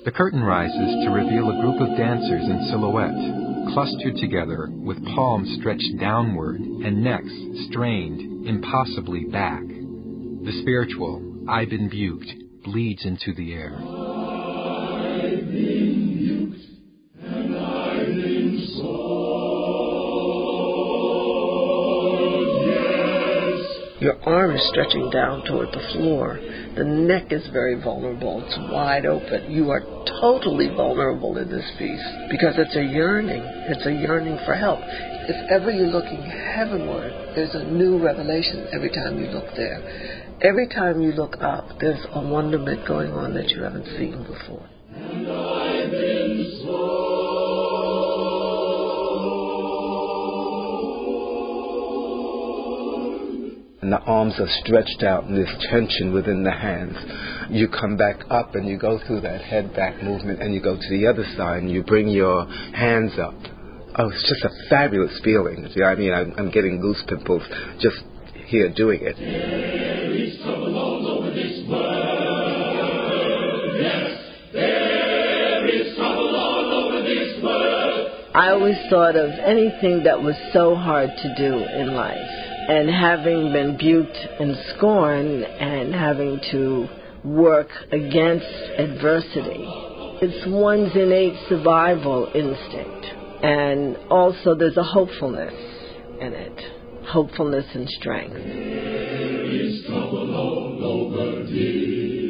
The curtain rises to reveal a group of dancers in silhouette, clustered together with palms stretched downward and necks strained impossibly back. The spiritual, I've been buked, bleeds into the air. I've been buked and I've been sold, yes. Your arm is stretching down toward the floor. The neck is very vulnerable. It's wide open. You are totally vulnerable in this piece because it's a yearning. It's a yearning for help. If ever you're looking heavenward, there's a new revelation every time you look there. Every time you look up, there's a wonderment going on that you haven't seen before. And I've been sold. And the arms are stretched out and there's tension within the hands. You come back up and you go through that head back movement and you go to the other side and you bring your hands up. Oh, it's just a fabulous feeling. I mean, I'm getting goose pimples just here doing it. There is trouble all over this world. Yes, there is trouble all over this world. I always thought of anything that was so hard to do in life. And having been buked and scorned and having to work against adversity, it's one's innate survival instinct. And also there's a hopefulness in it, hopefulness and strength. There is trouble all over this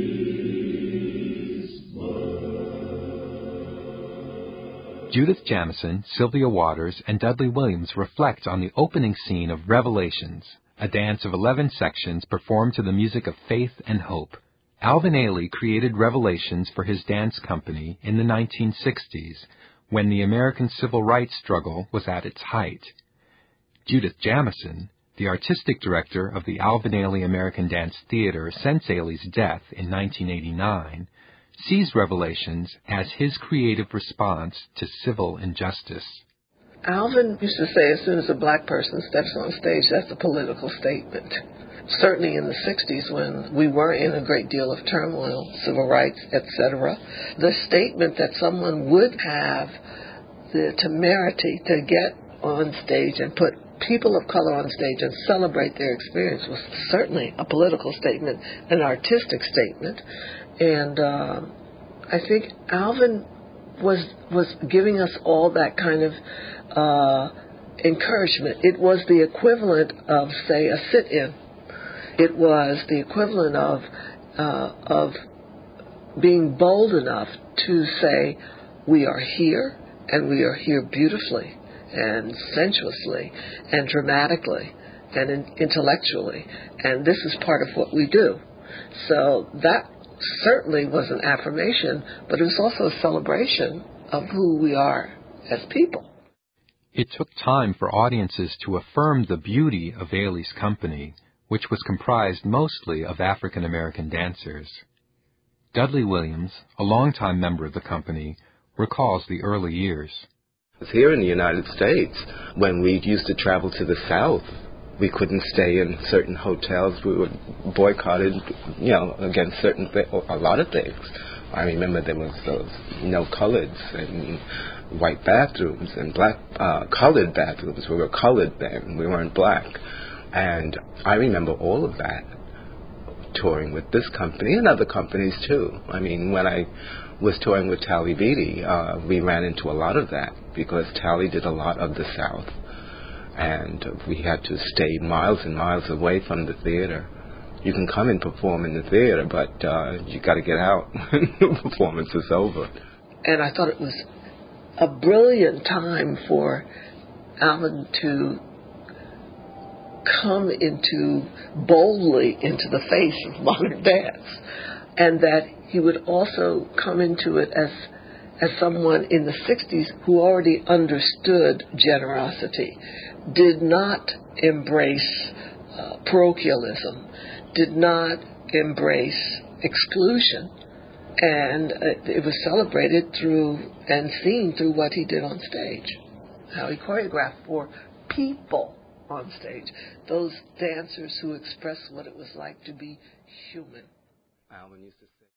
Judith Jamison, Sylvia Waters, and Dudley Williams reflect on the opening scene of Revelations, a dance of 11 sections performed to the music of faith and hope. Alvin Ailey created Revelations for his dance company in the 1960s, when the American civil rights struggle was at its height. Judith Jamison, the artistic director of the Alvin Ailey American Dance Theater since Ailey's death in 1989, sees Revelations as his creative response to civil injustice. Alvin used to say as soon as a black person steps on stage, that's a political statement. Certainly in the 60s when we were in a great deal of turmoil, civil rights, etc., the statement that someone would have the temerity to get on stage and put people of color on stage and celebrate their experience was certainly a political statement, an artistic statement. And I think Alvin was giving us all that kind of encouragement. It was the equivalent of, say, a sit-in. It was the equivalent of being bold enough to say, we are here, and we are here beautifully and sensuously and dramatically and intellectually, and this is part of what we do. So that certainly was an affirmation, but it was also a celebration of who we are as people. It took time for audiences to affirm the beauty of Ailey's company, which was comprised mostly of African American dancers. Dudley Williams, a longtime member of the company, recalls the early years. Here in the United States, when we used to travel to the South, we couldn't stay in certain hotels. We were boycotted, against a lot of things. I remember there was no coloreds and white bathrooms and black colored bathrooms. We were colored then. We weren't black. And I remember all of that, touring with this company and other companies too. I mean, when I was touring with Tally Beatty, we ran into a lot of that because Tally did a lot of the South. And we had to stay miles and miles away from the theater. You can come and perform in the theater, but you got to get out when the performance is over. And I thought it was a brilliant time for Alvin to come boldly into the face of modern dance, and that he would also come into it as someone in the 60s who already understood generosity, did not embrace parochialism, did not embrace exclusion, and it was celebrated through and seen through what he did on stage, how he choreographed for people on stage, those dancers who expressed what it was like to be human. Alvin used to